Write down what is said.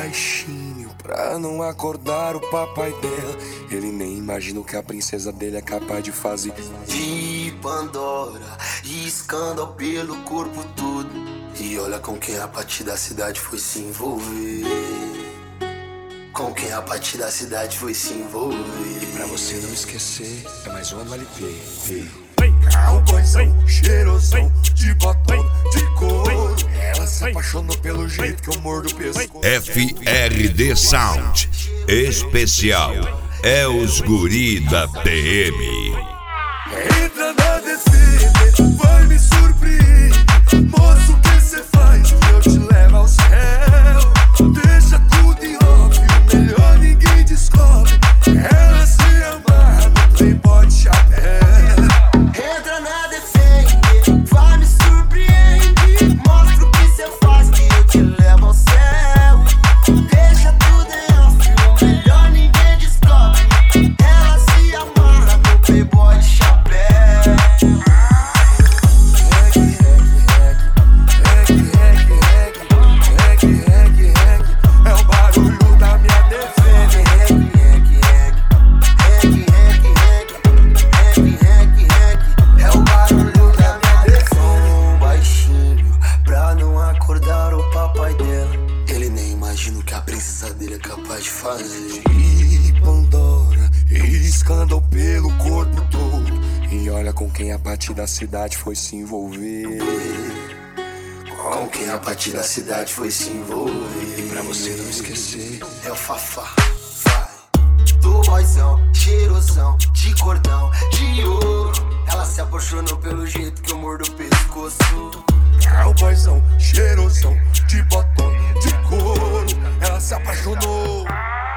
baixinho pra não acordar o papai dela. Ele nem imagina o que a princesa dele é capaz de fazer. De Pandora e escândalo pelo corpo todo. E olha com quem a partir da cidade foi se envolver. Com quem a partir da cidade foi se envolver. Pra você não esquecer, é mais um LP. Cowboyzão, cheirosão, de botão, de couro. Ela se apaixonou pelo jeito que eu mordo o pescoço. FRD Sound especial é os guri da PM. Entra na descida, vai me surpreender. Moço, o que cê faz? Eu te levo ao céu. Deixa tudo em off, o melhor ninguém descobre. Ela se amarra no playboy de chapéu. Entra na defende, vai me surpreender. Mostra o que cê faz que eu te levo ao céu. Deixa tudo em off, o melhor ninguém descobre. Ela se amarra no playboy de chapéu. É o barulho da minha defesa. É o barulho da minha defesa. Baixinho, pra não acordar o papai dela. Ele nem imagina o que a princesa dele é capaz de fazer. E Pandora, e escândalo pelo corpo todo. E olha com quem a partir da cidade foi se envolver. Com quem a partir da cidade foi se envolver. Pra você não esquecer, é o Fafá, vai. Do boyzão, cheirosão, de cordão, de ouro. Ela se apaixonou pelo jeito que eu mordo o pescoço. Cowboyzão, cheirosão, de botão, de couro. Ela se apaixonou.